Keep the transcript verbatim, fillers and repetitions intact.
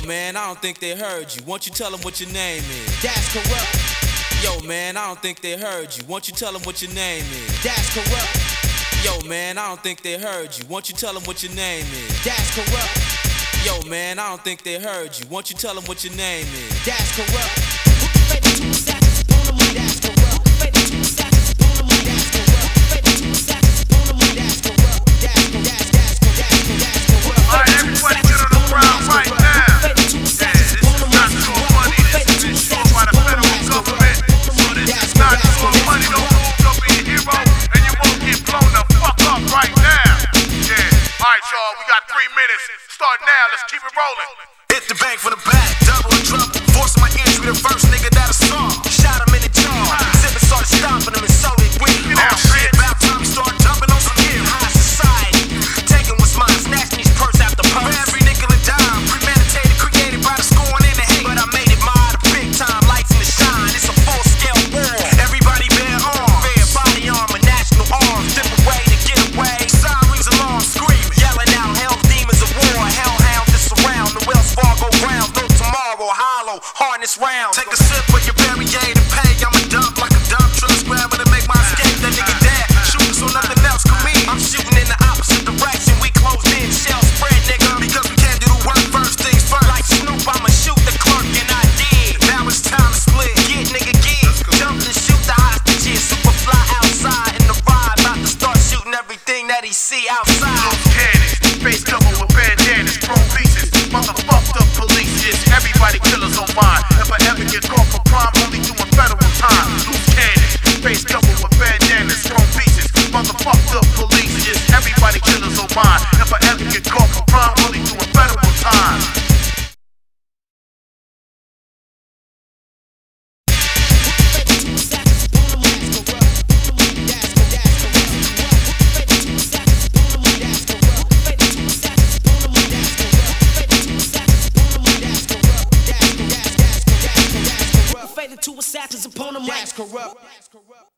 Yo, man, I don't think they heard you. Won't you tell them what your name is? That's corrupt. Yo, man, I don't think they heard you. Won't you tell them what your name is? That's corrupt. Yo, man, I don't think they heard you. Won't you tell them what your name is? That's corrupt. Yo, man, I don't think they heard you. Won't you tell them what your name is? That's corrupt. Fake the two sacks on the money. That's corrupt. Fake the two sacks on the money. That's corrupt. Fake the two sacks on the money. That's corrupt. That's corrupt. That's that's that's that's corrupt. All right, everybody get on the ground right now. Fake the two Yeah, sacks this on is the not money. your money. This has been shown by the federal government. So this is not your money. Don't move, don't be a hero, and you won't get blown the fuck up right now. Yeah. All right, y'all, we got three minutes. Start now. Let's keep it rolling. Hit the bank from the back, double and trouble. Forcing my entry, the first nigga that I saw. Shot him in the jaw. Exhibit started stomping him and so did we. Oh shit, about time we start dumping on some gear. High society, taking what's mine, snatching these purse after purse. For every nickel and dime, premeditated, created by the scorn and the hate. But I made it mine, the big time, lights in the shine. It's a full scale war. Everybody bear arms, fair body armor, national arms. Different way to get away. Sirens alarm, screaming, yelling out, hell demons of war, hellhounds that surround the Wells Fargo grounds. No tomorrow, hollow, harness round. Take a sip of your Perrier to pay. I'm a dump like a dump truck, scrabbling to make my escape. That nigga dead, shooting so nothing else can mean. I'm shooting in the opposite direction. We closed in, shell spread, nigga, because we can't do the work first things first. Like Snoop, I'ma shoot the clerk, and I did. Now it's time to split. Get nigga, get. Jump and shoot the hostages. Super fly outside in the ride, about to start shooting everything that he see outside. Those cannons, face covered with bandanas, chrome pieces, motherfucked up police. It's everybody killers on mine. If I ever get caught for crime, only doing federal time. Loose cannons, face covered with bandanas, chrome pieces, motherfucked up police. It's everybody killers on mine. If I ever get caught for crime, only doing federal time. Fake the two assassins upon them. That's corrupt.